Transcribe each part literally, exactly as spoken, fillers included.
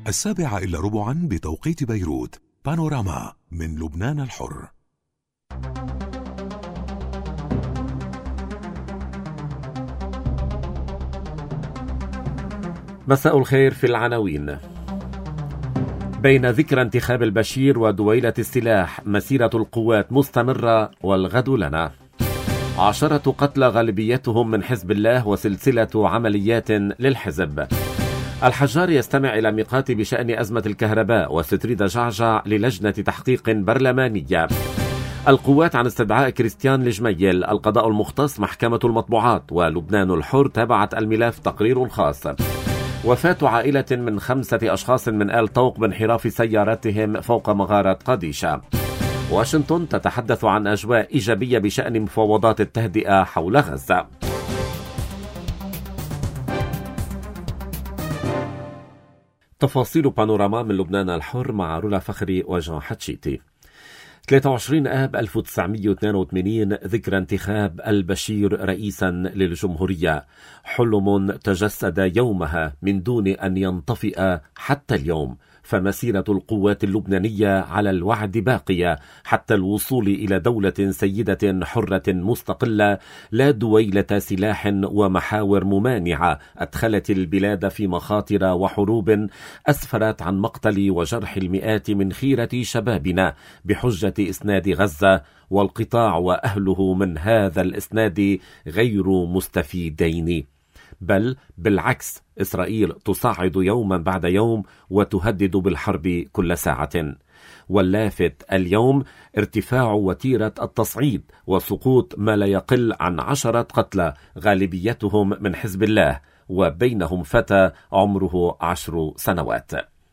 السابعة إلا ربعا بتوقيت بيروت. بانوراما من لبنان الحر. مساء الخير. في العناوين: بين ذكرى انتخاب البشير ودويلة السلاح، مسيرة القوات مستمرة والغد لنا. عشرة قتلى غالبيتهم من حزب الله وسلسلة عمليات للحزب. الحجار يستمع إلى ميقات بشأن أزمة الكهرباء، وستريد جعجع للجنة تحقيق برلمانية. القوات عن استدعاء كريستيان لجميل. القضاء المختص محكمة المطبوعات. ولبنان الحر تابعت الملف تقرير خاص. وفاة عائلة من خمسة أشخاص من آل طوق بانحراف سيارتهم فوق مغارة قديشة. واشنطن تتحدث عن أجواء إيجابية بشأن مفاوضات التهدئة حول غزة. تفاصيل بانوراما من لبنان الحر مع رولا فخري وجان حتشيتي. ثلاثة وعشرين آب ألف وتسعمئة واثنين وثمانين، ذكرى انتخاب البشير رئيسا للجمهورية. حلم تجسد يومها من دون أن ينطفئ حتى اليوم، فمسيرة القوات اللبنانية على الوعد باقية حتى الوصول إلى دولة سيدة حرة مستقلة، لا دويلة سلاح ومحاور ممانعة أدخلت البلاد في مخاطر وحروب أسفرت عن مقتل وجرح المئات من خيرة شبابنا بحجة إسناد غزة، والقطاع وأهله من هذا الإسناد غير مستفيدين، بل بالعكس إسرائيل تصعد يوما بعد يوم وتهدد بالحرب كل ساعة. واللافت اليوم ارتفاع وتيرة التصعيد وسقوط ما لا يقل عن عشرة قتلى غالبيتهم من حزب الله، وبينهم فتى عمره عشر سنوات.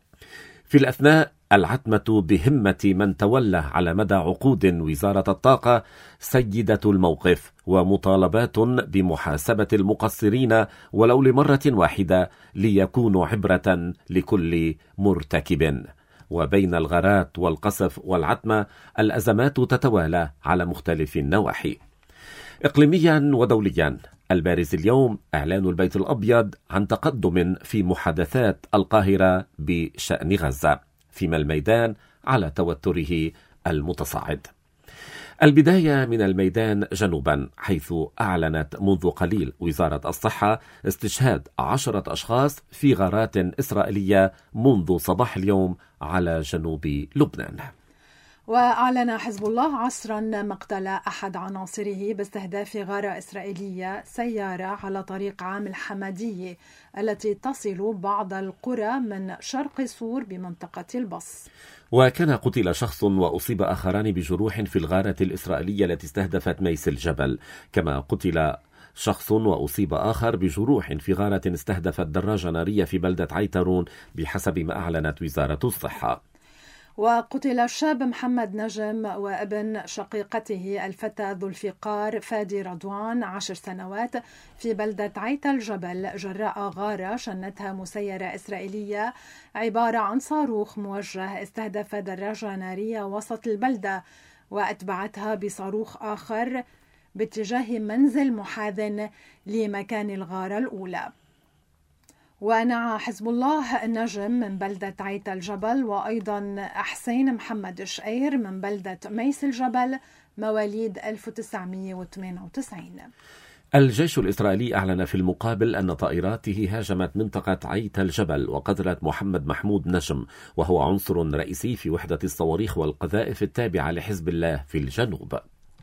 في الأثناء العتمة بهمة من تولى على مدى عقود وزارة الطاقة سيدة الموقف، ومطالبات بمحاسبة المقصرين ولو لمرة واحدة ليكونوا عبرة لكل مرتكب. وبين الغارات والقصف والعتمة الأزمات تتوالى على مختلف النواحي. إقليميا ودوليا، البارز اليوم إعلان البيت الأبيض عن تقدم في محادثات القاهرة بشأن غزة، فيما الميدان على توتره المتصاعد. البداية من الميدان جنوبا، حيث أعلنت منذ قليل وزارة الصحة استشهاد عشرة أشخاص في غارات إسرائيلية منذ صباح اليوم على جنوب لبنان. وأعلن حزب الله عصرا مقتل أحد عناصره باستهداف غارة إسرائيلية، سيارة على طريق عام الحمدية التي تصل بعض القرى من شرق سور بمنطقة البص. وكان قتل شخص وأصيب آخران بجروح في الغارة الإسرائيلية التي استهدفت ميس الجبل، كما قتل شخص وأصيب آخر بجروح في غارة استهدفت دراجة نارية في بلدة عيترون بحسب ما أعلنت وزارة الصحة. وقتل الشاب محمد نجم وابن شقيقته الفتى ذو الفقار فادي رضوان عشر سنوات في بلدة عيت الجبل جراء غارة شنتها مسيرة إسرائيلية عبارة عن صاروخ موجه استهدف دراجة نارية وسط البلدة، وأتبعتها بصاروخ آخر باتجاه منزل محاذ لمكان الغارة الأولى. ونعى حزب الله نجم من بلدة عيت الجبل، وأيضا حسين محمد شقير من بلدة ميس الجبل مواليد ألف وتسعمئة وثمانية وتسعين. الجيش الإسرائيلي أعلن في المقابل أن طائراته هاجمت منطقة عيت الجبل وقتلت محمد محمود نجم، وهو عنصر رئيسي في وحدة الصواريخ والقذائف التابعة لحزب الله في الجنوب.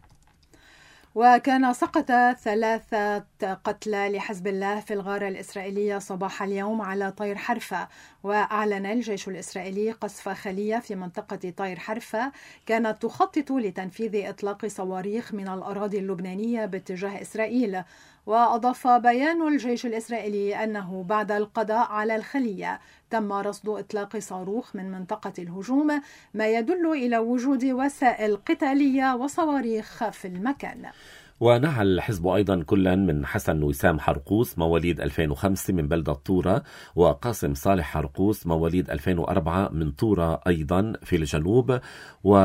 وكان سقط ثلاثة قتلى لحزب الله في الغارة الإسرائيلية صباح اليوم على طير حرفة. وأعلن الجيش الإسرائيلي قصف خلية في منطقة طير حرفة كانت تخطط لتنفيذ إطلاق صواريخ من الأراضي اللبنانية باتجاه إسرائيل. وأضاف بيان الجيش الإسرائيلي أنه بعد القضاء على الخلية تم رصد إطلاق صاروخ من منطقة الهجوم، ما يدل إلى وجود وسائل قتالية وصواريخ في المكان. ونعى الحزب أيضا كلا من حسن وسام حرقوس مواليد ألفين وخمسة من بلدة طورة، وقاسم صالح حرقوس مواليد ألفين وأربعة من طورة أيضا في الجنوب،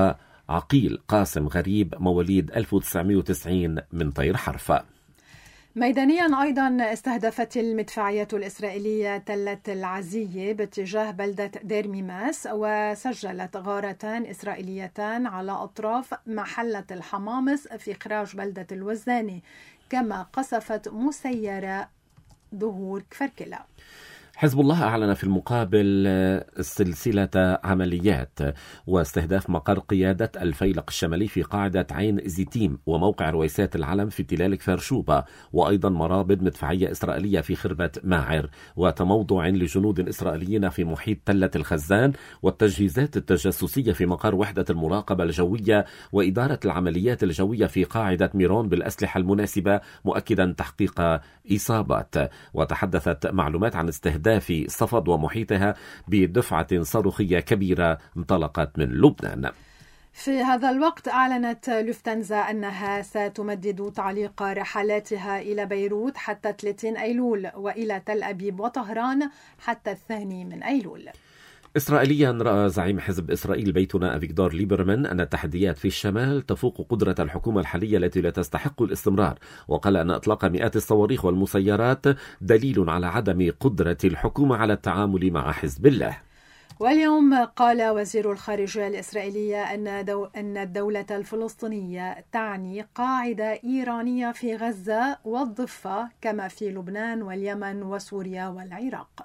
وعقيل قاسم غريب مواليد ألف وتسعمئة وتسعين من طير حرفة. ميدانيا أيضا استهدفت المدفعية الإسرائيلية تلة العزية باتجاه بلدة دير ميماس، وسجلت غارتان إسرائيليتان على أطراف محلة الحمامص في خراج بلدة الوزاني، كما قصفت مسيرة ظهور كفركلة. حزب الله أعلن في المقابل سلسلة عمليات واستهداف مقر قيادة الفيلق الشمالي في قاعدة عين زيتيم وموقع رويسات العلم في تلال كفر شوبة، وأيضا مرابط مدفعية إسرائيلية في خربة ماعر، وتموضع لجنود إسرائيليين في محيط تلة الخزان، والتجهيزات التجسسية في مقر وحدة المراقبة الجوية وإدارة العمليات الجوية في قاعدة ميرون بالأسلحة المناسبة، مؤكدا تحقيق إصابات. وتحدثت معلومات عن استهداف في صفد ومحيطها بدفعة صاروخية كبيرة انطلقت من لبنان. في هذا الوقت أعلنت لوفتنزا أنها ستمدد تعليق رحلاتها إلى بيروت حتى ثلاثين أيلول، وإلى تل أبيب وطهران حتى الثاني من أيلول. إسرائيليا رأى زعيم حزب إسرائيل بيتنا أفيغدور ليبرمان أن التحديات في الشمال تفوق قدرة الحكومة الحالية التي لا تستحق الاستمرار، وقال أن إطلاق مئات الصواريخ والمسيرات دليل على عدم قدرة الحكومة على التعامل مع حزب الله. واليوم قال وزير الخارجية الإسرائيلية أن, دو أن الدولة الفلسطينية تعني قاعدة إيرانية في غزة والضفة كما في لبنان واليمن وسوريا والعراق.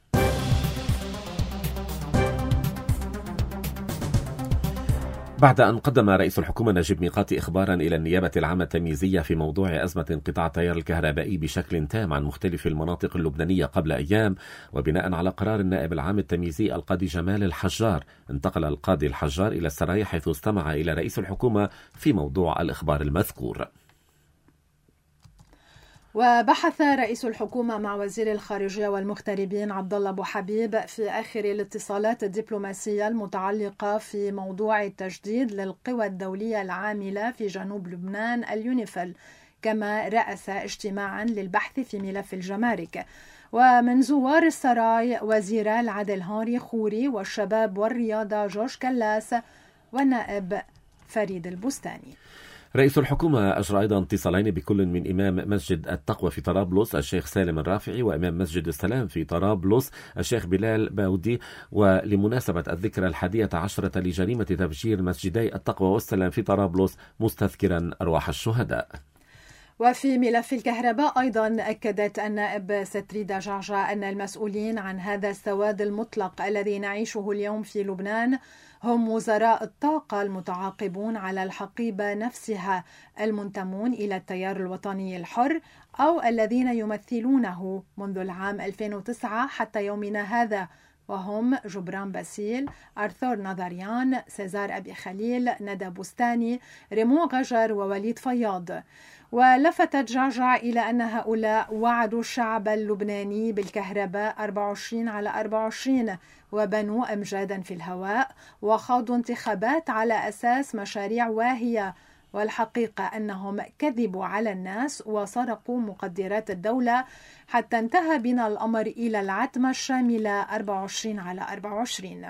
بعد أن قدم رئيس الحكومة نجيب ميقاتي إخبارا إلى النيابة العامة التمييزية في موضوع أزمة انقطاع التيار الكهربائي بشكل تام عن مختلف المناطق اللبنانية قبل أيام، وبناء على قرار النائب العام التمييزي القاضي جمال الحجار، انتقل القاضي الحجار إلى السرايا حيث استمع إلى رئيس الحكومة في موضوع الإخبار المذكور. وبحث رئيس الحكومة مع وزير الخارجية والمغتربين عبد الله أبو حبيب في آخر الاتصالات الدبلوماسية المتعلقة في موضوع التجديد للقوى الدولية العاملة في جنوب لبنان اليونيفيل، كما رأس اجتماعا للبحث في ملف الجمارك. ومن زوار السراي وزير العدل هانري خوري والشباب والرياضة جورج كلاس والنائب فريد البستاني. رئيس الحكومة أجرى أيضا اتصالين بكل من إمام مسجد التقوى في طرابلس الشيخ سالم الرافعي وإمام مسجد السلام في طرابلس الشيخ بلال باودي، ولمناسبة الذكرى الحادية عشرة لجريمة تفجير مسجدي التقوى والسلام في طرابلس مستذكرا أرواح الشهداء. وفي ملف الكهرباء أيضا أكدت النائب ستريدا جعجع أن المسؤولين عن هذا السواد المطلق الذي نعيشه اليوم في لبنان هم وزراء الطاقة المتعاقبون على الحقيبة نفسها المنتمون إلى التيار الوطني الحر أو الذين يمثلونه منذ العام ألفين وتسعة حتى يومنا هذا، وهم جبران باسيل، أرثور نظريان، سيزار أبي خليل، ندى بستاني، ريمون غجر ووليد فياض. ولفتت جعجع إلى أن هؤلاء وعدوا الشعب اللبناني بالكهرباء أربعة وعشرين على أربعة وعشرين وبنوا أمجادا في الهواء وخاضوا انتخابات على أساس مشاريع واهية، والحقيقة أنهم كذبوا على الناس وسرقوا مقدرات الدولة حتى انتهى بنا الأمر إلى العتمة الشاملة أربعة وعشرين على أربعة وعشرين.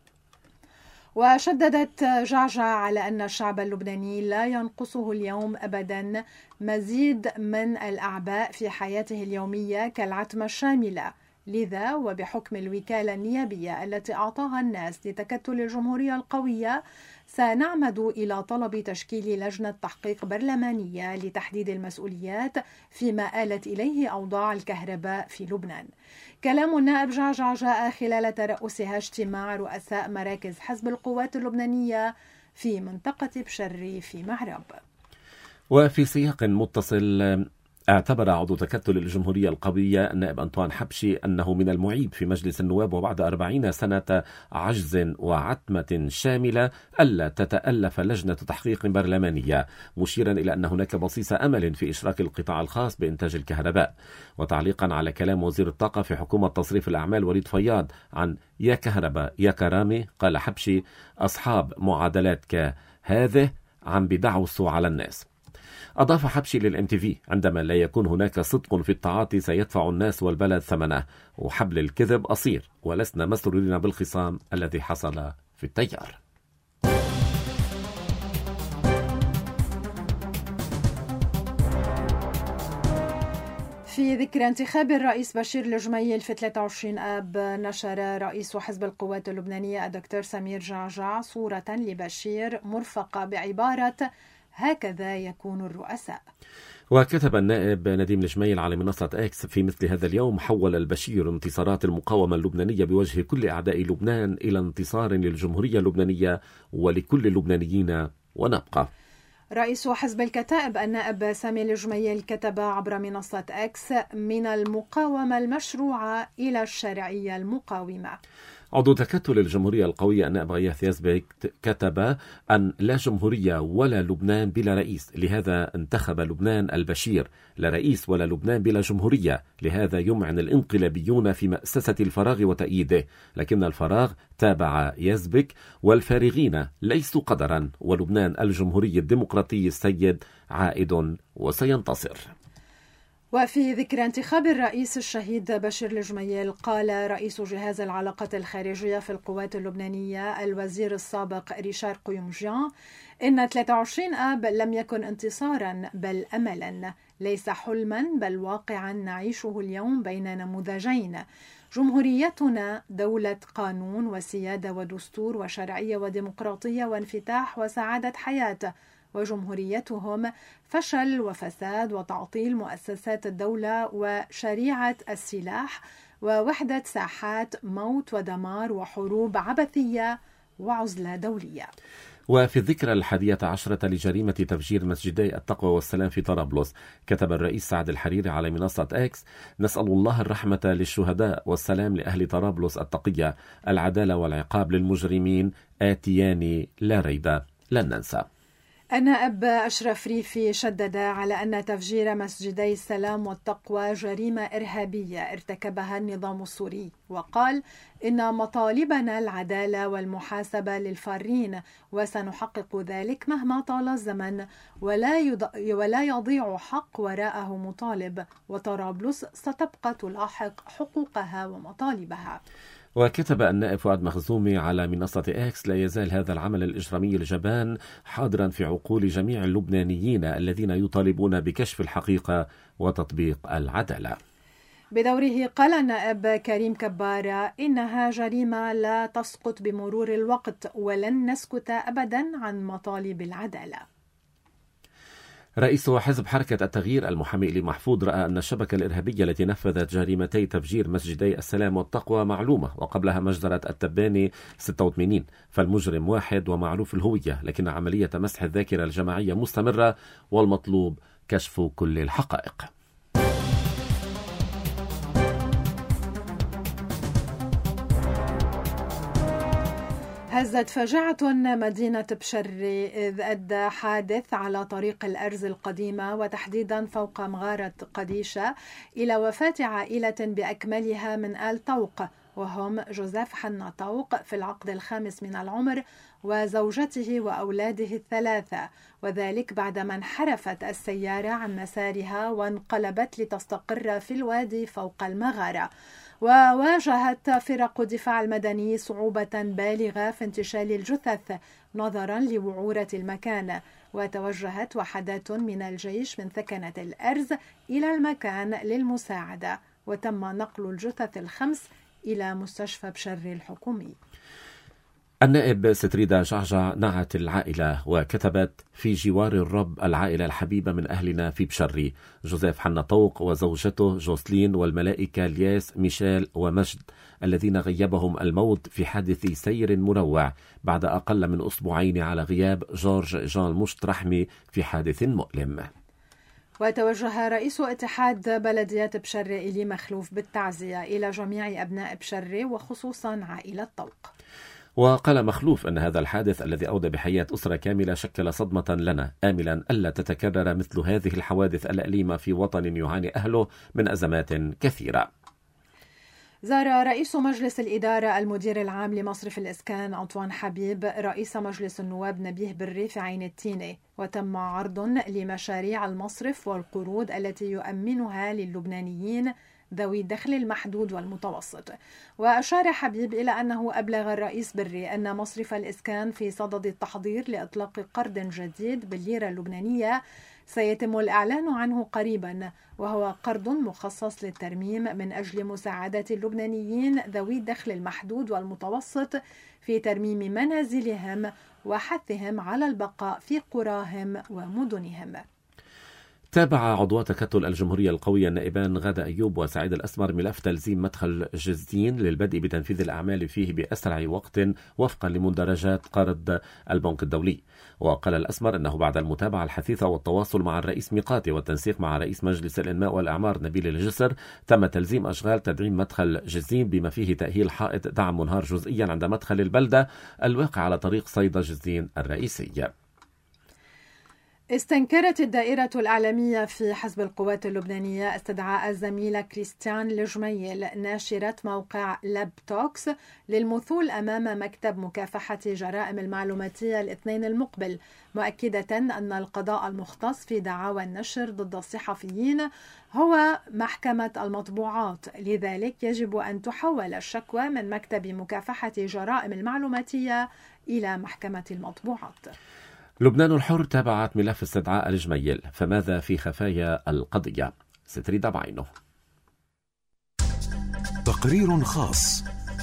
وشددت جعجع على أن الشعب اللبناني لا ينقصه اليوم أبدا مزيد من الأعباء في حياته اليومية كالعتمة الشاملة، لذا وبحكم الوكالة النيابية التي أعطاها الناس لتكتل الجمهورية القوية سنعمد إلى طلب تشكيل لجنة تحقيق برلمانية لتحديد المسؤوليات فيما آلت إليه أوضاع الكهرباء في لبنان. كلام النائب جعجع جاء خلال ترأسها اجتماع رؤساء مراكز حزب القوات اللبنانية في منطقة بشري في معرب. وفي سياق متصل، اعتبر عضو تكتل الجمهورية القوية النائب أنطوان حبشي أنه من المعيب في مجلس النواب وبعد أربعين سنة عجز وعتمة شاملة ألا تتألف لجنة تحقيق برلمانية، مشيرا إلى أن هناك بصيص أمل في إشراك القطاع الخاص بإنتاج الكهرباء. وتعليقا على كلام وزير الطاقة في حكومة تصريف الأعمال وليد فياض عن يا كهرباء يا كرامي، قال حبشي أصحاب معادلات كهذه عم بدعوسوا على الناس. أضاف حبشي للإم تي في عندما لا يكون هناك صدق في التعاطي سيدفع الناس والبلد ثمنه، وحبل الكذب أصير ولسنا مسرورين بالخصام الذي حصل في التيار. وفي ذكرى انتخاب الرئيس بشير الجميل في ثلاثة وعشرين آب، نشر رئيس حزب القوات اللبنانية الدكتور سمير جعجع صورة لبشير مرفقة بعبارة هكذا يكون الرؤساء. وكتب النائب نديم الجميل على منصة إكس في مثل هذا اليوم: حول البشير انتصارات المقاومة اللبنانية بوجه كل أعداء لبنان إلى انتصار للجمهورية اللبنانية ولكل اللبنانيين، ونبقى. رئيس حزب الكتائب النائب سامي الجميل كتب عبر منصة إكس: من المقاومة المشروعة إلى الشرعية المقاومة. عضو تكتل الجمهورية القوية النائب غياث يزبك كتب أن لا جمهورية ولا لبنان بلا رئيس، لهذا انتخب لبنان البشير. لا رئيس ولا لبنان بلا جمهورية، لهذا يمعن الانقلابيون في مأسسة الفراغ وتأييده، لكن الفراغ تابع يزبك، والفارغين ليسوا قدرا، ولبنان الجمهوري الديمقراطي السيد عائد وسينتصر. وفي ذكرى انتخاب الرئيس الشهيد بشير الجميل، قال رئيس جهاز العلاقات الخارجية في القوات اللبنانية الوزير السابق ريشار قيومجيان إن ثلاثة وعشرين آب لم يكن انتصارا بل أملا، ليس حلما بل واقعا نعيشه اليوم بين نموذجين: جمهوريتنا دولة قانون وسيادة ودستور وشرعية وديمقراطية وانفتاح وسعادة حياة، وجمهوريتهم فشل وفساد وتعطيل مؤسسات الدولة وشريعة السلاح ووحدة ساحات موت ودمار وحروب عبثية وعزلة دولية. وفي الذكرى الحادية عشرة لجريمة تفجير مسجدي التقوى والسلام في طرابلس، كتب الرئيس سعد الحريري على منصة إكس: نسأل الله الرحمة للشهداء والسلام لأهل طرابلس التقية، العدالة والعقاب للمجرمين آتيان لا ريب لن ننسى. النائب أشرف ريفي شدد على أن تفجير مسجدي السلام والتقوى جريمة إرهابية ارتكبها النظام السوري، وقال: إن مطالبنا العدالة والمحاسبة للفارين، وسنحقق ذلك مهما طال الزمن، ولا, يض... ولا يضيع حق وراءه مطالب، وطرابلس ستبقى تلاحق حقوقها ومطالبها. وكتب النائب فؤاد مخزومي على منصة إكس: لا يزال هذا العمل الإجرامي الجبان حاضرا في عقول جميع اللبنانيين الذين يطالبون بكشف الحقيقة وتطبيق العدالة. بدوره قال النائب كريم كبارة: إنها جريمة لا تسقط بمرور الوقت، ولن نسكت أبدا عن مطالب العدالة. رئيس حزب حركة التغيير المحامي إلي محفوظ رأى أن الشبكة الإرهابية التي نفذت جريمتي تفجير مسجدي السلام والتقوى معلومة، وقبلها مجزرة التباني ستة وثمانين، فالمجرم واحد ومعروف الهوية، لكن عملية مسح الذاكرة الجماعية مستمرة، والمطلوب كشف كل الحقائق. هزت فاجعة مدينة بشري إذ أدى حادث على طريق الأرز القديمة وتحديدا فوق مغارة قديشة إلى وفاة عائلة بأكملها من آل طوق، وهم جوزيف حنا طوق في العقد الخامس من العمر وزوجته وأولاده الثلاثة، وذلك بعدما انحرفت السيارة عن مسارها وانقلبت لتستقر في الوادي فوق المغارة. وواجهت فرق الدفاع المدني صعوبة بالغة في انتشال الجثث نظرا لوعورة المكان، وتوجهت وحدات من الجيش من ثكنة الأرز إلى المكان للمساعدة، وتم نقل الجثث الخمس إلى مستشفى بشري الحكومي. النائب ستريدا جعجع نعت العائلة وكتبت: في جوار الرب العائلة الحبيبة من أهلنا في بشري، جوزيف حنا طوق وزوجته جوسلين والملائكة لياس ميشيل ومجد، الذين غيبهم الموت في حادث سير مروع بعد أقل من أسبوعين على غياب جورج جان مشت رحمي في حادث مؤلم. وتوجه رئيس اتحاد بلديات بشري إلي مخلوف بالتعزية إلى جميع أبناء بشري وخصوصا عائلة طوق. وقال مخلوف أن هذا الحادث الذي أودى بحياة أسرة كاملة شكل صدمة لنا، آملا ألا تتكرر مثل هذه الحوادث الأليمة في وطن يعاني أهله من أزمات كثيرة. زار رئيس مجلس الإدارة المدير العام لمصرف الإسكان أنطوان حبيب رئيس مجلس النواب نبيه بري في عين التينة، وتم عرض لمشاريع المصرف والقروض التي يؤمنها للبنانيين ذوي الدخل المحدود والمتوسط. وأشار حبيب إلى أنه أبلغ الرئيس بري أن مصرف الإسكان في صدد التحضير لإطلاق قرض جديد بالليرة اللبنانية سيتم الإعلان عنه قريبا، وهو قرض مخصص للترميم من أجل مساعدة اللبنانيين ذوي الدخل المحدود والمتوسط في ترميم منازلهم وحثهم على البقاء في قراهم ومدنهم. تابع عضو تكتل الجمهورية القوية النائبان غادة أيوب وسعيد الأسمر ملف تلزيم مدخل جزدين للبدء بتنفيذ الأعمال فيه بأسرع وقت وفقا لمندرجات قرض البنك الدولي. وقال الأسمر أنه بعد المتابعة الحثيثة والتواصل مع الرئيس ميقاتي والتنسيق مع رئيس مجلس الإنماء والأعمار نبيل الجسر تم تلزيم أشغال تدعيم مدخل جزدين بما فيه تأهيل حائط دعم منهار جزئيا عند مدخل البلدة الواقع على طريق صيدا جزدين الرئيسي. استنكرت الدائرة الإعلامية في حزب القوات اللبنانية استدعاء الزميلة كريستيان الجميل ناشرة موقع لاب توكس للمثول أمام مكتب مكافحة جرائم المعلوماتية الاثنين المقبل، مؤكدة أن القضاء المختص في دعاوى النشر ضد الصحفيين هو محكمة المطبوعات، لذلك يجب أن تحول الشكوى من مكتب مكافحة جرائم المعلوماتية إلى محكمة المطبوعات. لبنان الحر تابعت ملف استدعاء الجميل، فماذا في خفايا القضية؟ ستريد بعينه. تقرير خاص.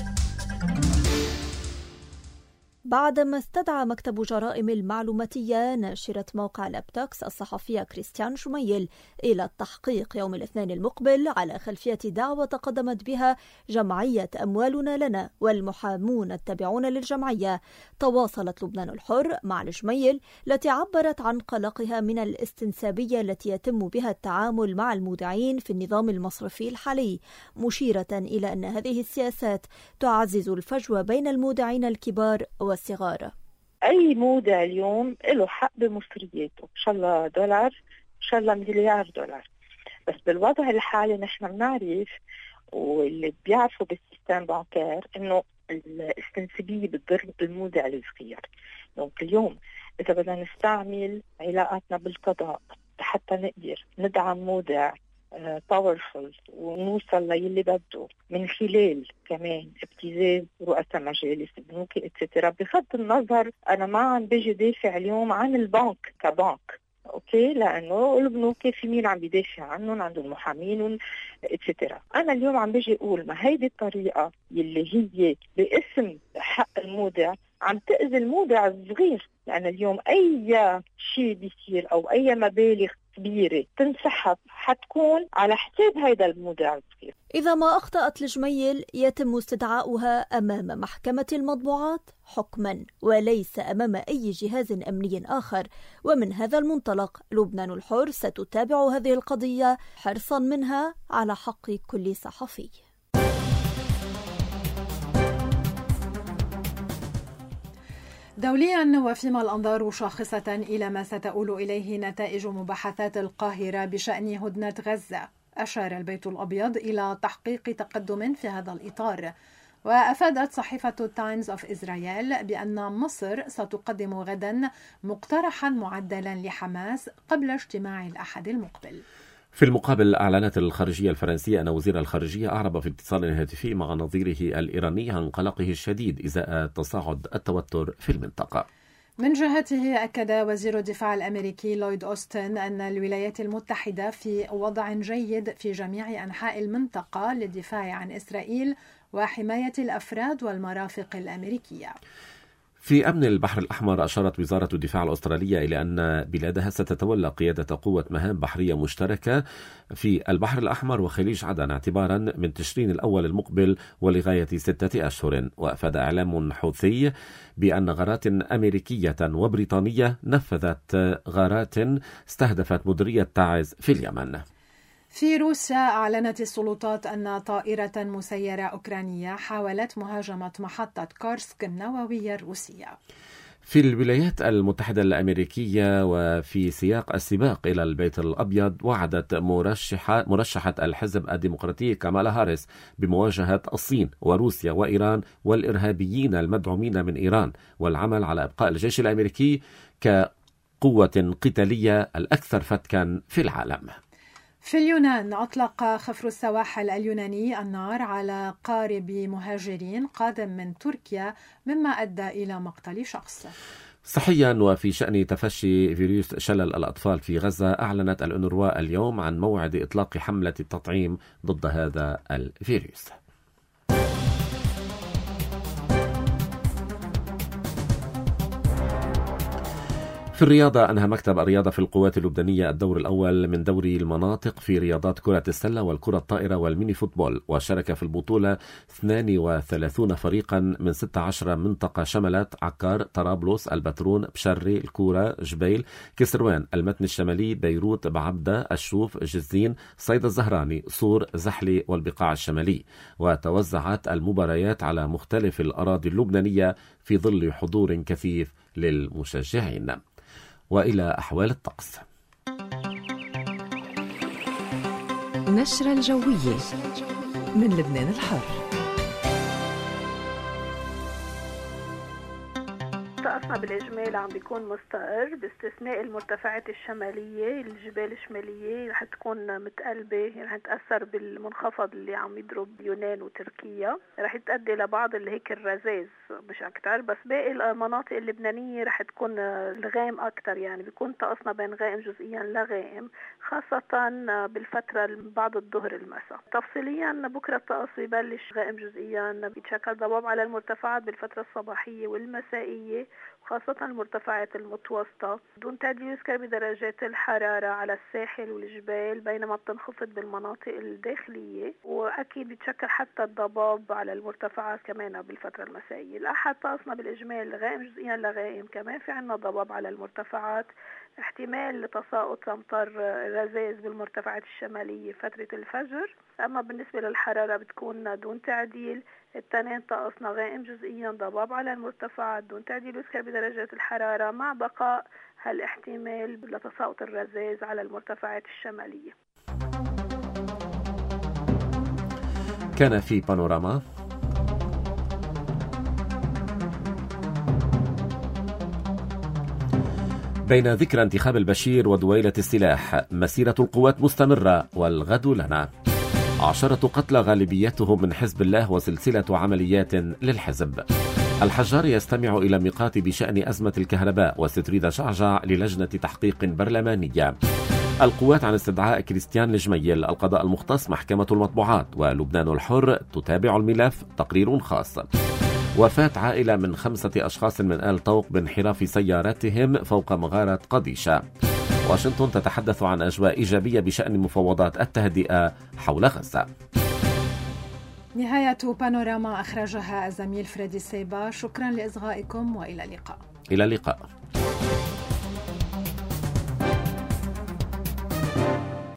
بعدما استدعى مكتب جرائم المعلوماتية ناشرة موقع لابتوكس الصحفية كريستيان جميل إلى التحقيق يوم الاثنين المقبل على خلفية دعوة تقدمت بها جمعية أموالنا لنا والمحامون التابعون للجمعية، تواصلت لبنان الحر مع الجميل التي عبرت عن قلقها من الاستنسابية التي يتم بها التعامل مع المودعين في النظام المصرفي الحالي، مشيرة إلى أن هذه السياسات تعزز الفجوة بين المودعين الكبار والصغار. أي مودع اليوم له حق بمصرياته، إن شاء الله دولار، إن شاء الله مليار دولار، بس بالوضع الحالي نحن بنعرف واللي بيعرفوا بالسيستم بانكير إنه الاستنسابية بتضر بالمودع الصغير. دونك اليوم إذا بدنا نستعمل علاقاتنا بالقضاء حتى نقدر ندعم مودع باورفul ونوصل للي بده من خلال كمان ابتزاز رؤساء مجالس البنوك اتسترا، بغض النظر انا ما عم بيجي دافع اليوم عن البنك كبنك، اوكي، لانه البنوك في مين عم بيدافع عنهم، عندهم محامين اتسترا. انا اليوم عم بيجي اقول ما هيدي الطريقه اللي هي باسم حق المودع عم تأذي المودع الصغير، لأن اليوم أي شيء بيصير أو أي مبالغ كبيرة تنسحب حتكون على حساب هيدا المودع الصغير. إذا ما أخطأت الجميل يتم استدعاؤها أمام محكمة المطبوعات حكما وليس أمام أي جهاز أمني آخر، ومن هذا المنطلق لبنان الحر ستتابع هذه القضية حرصا منها على حق كل صحفي. دوليا، وفيما الأنظار شاخصة إلى ما ستؤول إليه نتائج مباحثات القاهرة بشأن هدنة غزة، أشار البيت الأبيض إلى تحقيق تقدم في هذا الإطار. وأفادت صحيفة تايمز أوف إسرائيل بأن مصر ستقدم غدا مقترحا معدلا لحماس قبل اجتماع الأحد المقبل. في المقابل، أعلنت الخارجية الفرنسية أن وزير الخارجية أعرب في اتصال هاتفي مع نظيره الإيراني عن قلقه الشديد إزاء تصاعد التوتر في المنطقة. من جهته أكد وزير الدفاع الأمريكي لويد أوستن أن الولايات المتحدة في وضع جيد في جميع أنحاء المنطقة للدفاع عن إسرائيل وحماية الأفراد والمرافق الأمريكية. في أمن البحر الأحمر، أشارت وزارة الدفاع الأسترالية إلى أن بلادها ستتولى قيادة قوة مهام بحرية مشتركة في البحر الأحمر وخليج عدن اعتبارا من تشرين الأول المقبل ولغاية ستة أشهر. وأفاد إعلام حوثي بأن غارات أمريكية وبريطانية نفذت غارات استهدفت مديرية تعز في اليمن. في روسيا، أعلنت السلطات أن طائرة مسيرة أوكرانية حاولت مهاجمة محطة كورسك النووية الروسية. في الولايات المتحدة الأمريكية وفي سياق السباق إلى البيت الأبيض، وعدت مرشحة, مرشحة الحزب الديمقراطي كامالا هاريس بمواجهة الصين وروسيا وإيران والإرهابيين المدعومين من إيران، والعمل على إبقاء الجيش الأمريكي كقوة قتالية الأكثر فتكا في العالم. في اليونان أطلق خفر السواحل اليوناني النار على قارب مهاجرين قادم من تركيا مما أدى إلى مقتل شخص. صحيا، وفي شأن تفشي فيروس شلل الأطفال في غزة، أعلنت الأونروا اليوم عن موعد إطلاق حملة التطعيم ضد هذا الفيروس. في الرياضة، أنهى مكتب الرياضة في القوات اللبنانية الدور الأول من دوري المناطق في رياضات كرة السلة والكرة الطائرة والميني فوتبول، وشارك في البطولة اثنين وثلاثين فريقا من ستة عشر منطقة شملت عكار، طرابلس، البترون، بشري، الكورة، جبيل، كسروان، المتن الشمالي، بيروت، بعبدة، الشوف، جزين، صيدا الزهراني، صور، زحلي والبقاع الشمالي. وتوزعت المباريات على مختلف الأراضي اللبنانية في ظل حضور كثيف للمشجعين. وإلى أحوال الطقس. نشرة الجوية من لبنان الحر. طقسنا بالإجمال عم بيكون مستقر باستثناء المرتفعات الشمالية. الجبال الشمالية رح تكون متقلبة، رح تأثر بالمنخفض اللي عم يضرب يونان وتركيا، رح تؤدي لبعض اللي هيك الرذاذ مش أكتر. بس باقي المناطق اللبنانية رح تكون الغائم أكتر، يعني بيكون طقسنا بين غائم جزئيا لغائم، خاصة بالفترة بعد الظهر المساء. تفصيليا بكرة الطقس بيبلش غائم جزئيا، بيتشكل ضباب على المرتفعات بالفترة الصباحية والمسائية، خاصة المرتفعات المتوسطة، دون تعديل يذكر بدرجات الحرارة على الساحل والجبال، بينما بتنخفض بالمناطق الداخلية، وأكيد بيتشكل حتى الضباب على المرتفعات كمان بالفترة المسائية. الأحد طقسنا بالإجمال غائم جزئيا لغائم، كمان في عنا ضباب على المرتفعات، احتمال لتساقط أمطار رذاذ بالمرتفعات الشمالية فترة الفجر. أما بالنسبة للحرارة بتكون دون تعديل. التنين طقسنا غائم جزئيا، ضباب على المرتفعات، دون تعديل يذكر بدرجات الحرارة، مع بقاء هالاحتمال لتساقط الرذاذ على المرتفعات الشمالية. كان في بانوراما. بين ذكرى انتخاب البشير ودويلة السلاح، مسيرة القوات مستمرة والغد لنا. عشرة قتلى غالبيتهم من حزب الله وسلسلة عمليات للحزب. الحجار يستمع إلى ميقات بشأن أزمة الكهرباء، وستريد شعجع للجنة تحقيق برلمانية. القوات عن استدعاء كريستيان الجميل. القضاء المختص محكمة المطبوعات. ولبنان الحر تتابع الملف، تقرير خاص. وفاة عائلة من خمسة أشخاص من آل طوق بانحراف سياراتهم فوق مغارة قديشة. واشنطن تتحدث عن أجواء إيجابية بشأن مفاوضات التهدئة حول غزة. نهاية بانوراما أخرجها الزميل فريدي سيبا. شكرا لإصغائكم وإلى اللقاء. إلى اللقاء.